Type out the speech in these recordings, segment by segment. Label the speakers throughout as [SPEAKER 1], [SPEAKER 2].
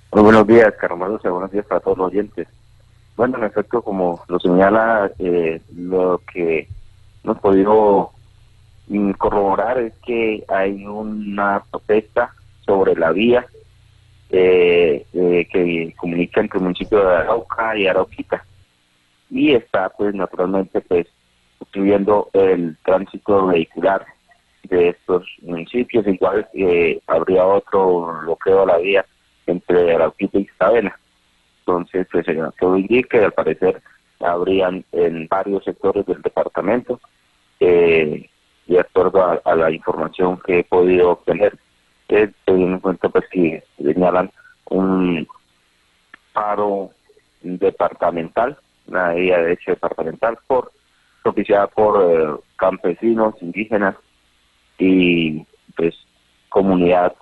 [SPEAKER 1] Muy buenos días, Carlos, buenos días para todos los oyentes. Bueno, en efecto, como lo señala, lo que hemos podido corroborar es que hay una protesta sobre la vía que comunica entre el municipio de Arauca y Arauquita, y está pues naturalmente pues obstruyendo el tránsito vehicular de estos municipios. Igual habría otro bloqueo a la vía entre Arauquita y Isabela. Entonces, pues todo indica que al parecer habrían en varios sectores del departamento, de acuerdo a la información que he podido obtener, teniendo en cuenta pues que señalan un paro departamental, una idea de hecho departamental, propiciada por campesinos, indígenas y pues comunidad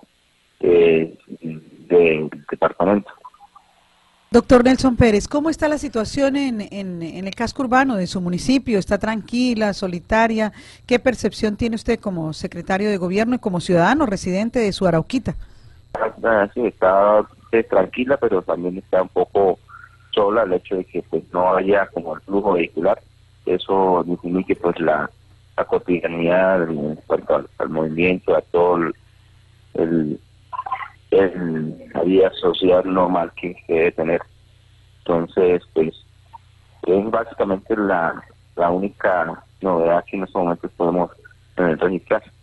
[SPEAKER 1] del departamento.
[SPEAKER 2] Doctor Nelson Pérez, ¿cómo está la situación en el casco urbano de su municipio? ¿Está tranquila, solitaria? ¿Qué percepción tiene usted como secretario de gobierno y como ciudadano residente de su Arauquita?
[SPEAKER 1] Sí, está tranquila, pero también está un poco sola el hecho de que pues no haya como el flujo vehicular. Eso disminuye pues la cotidianidad en cuanto al movimiento, a todo el, la vida social normal que debe tener. Entonces, pues es básicamente la única novedad que en estos momentos podemos registrar.